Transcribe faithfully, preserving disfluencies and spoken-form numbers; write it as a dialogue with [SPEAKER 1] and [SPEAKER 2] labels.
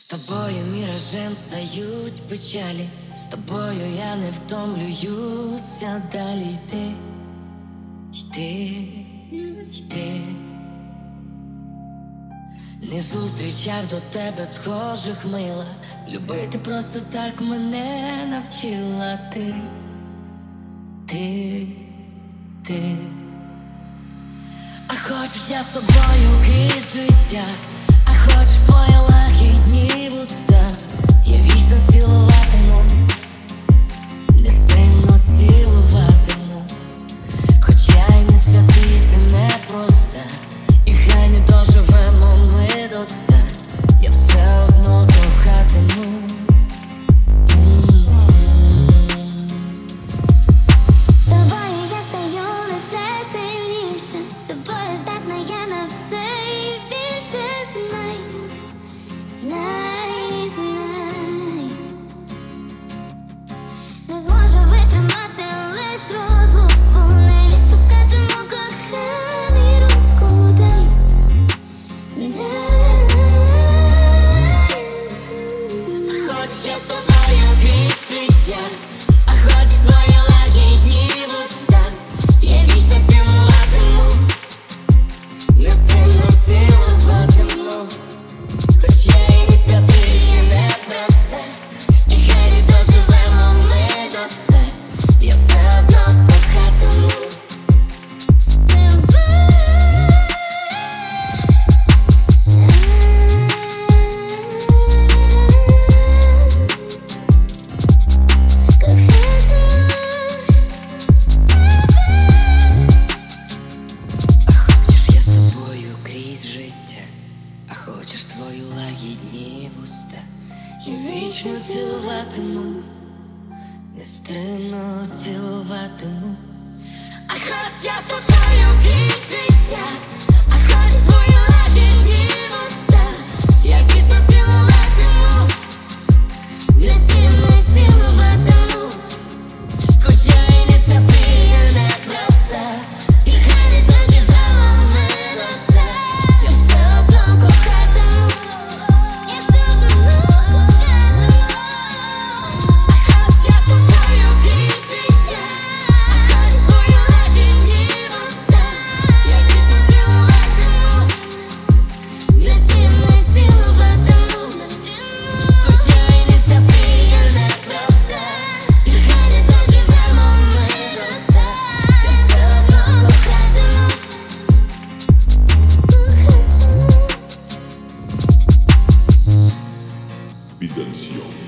[SPEAKER 1] тобою міражем стають печалі, з тобою я не втомлююся далі йти, йти, йти. Не зустрічав до тебе схожих мила, любити просто так мене навчила ти, ти, ти. А хочеш я з тобою крізь життя, а хочеш твої лагідні вуста, я вічно цілуватиму, нестримно цілуватиму. Хоч я й не святий, ти не проста, і хай не доживемо ми до ста, я все одно кохатиму.
[SPEAKER 2] Знай, знай, не зможу витримати лиш розлуку, не відпускатиму коханий, руку дай, дай.
[SPEAKER 1] Хочеш я з тобою крізь життя, а хочеш твої лагідні вуста, я вічно цілуватиму, нестримно цілуватиму. Хоч я і не святий, і не проста, і хай не доживемо ми до ста, я все одно кохатиму тебе. А хочеш я з тобою крізь життя, а хочеш твої лагідні вуста, я вічно цілуватиму, нестримно цілуватиму. А хочеш я з тобою крізь життя, а хочеш твої лагідні вуста, я вічно цілуватиму, нестримно цілуватиму. Хоч я і не святий, і не проста, і хай не доживемо ми до ста, я все одно кохатиму, я все одно кохатиму. А хочеш я з тобою крізь життя, а хочеш твої лагідні вуста, я вічно цілуватиму, нестримно цілуватиму, нестримно. Хоч я і не святий, і не проста, і хай не доживемо ми до ста, я все одно кохатиму, кохатиму.
[SPEAKER 3] Підансьйон.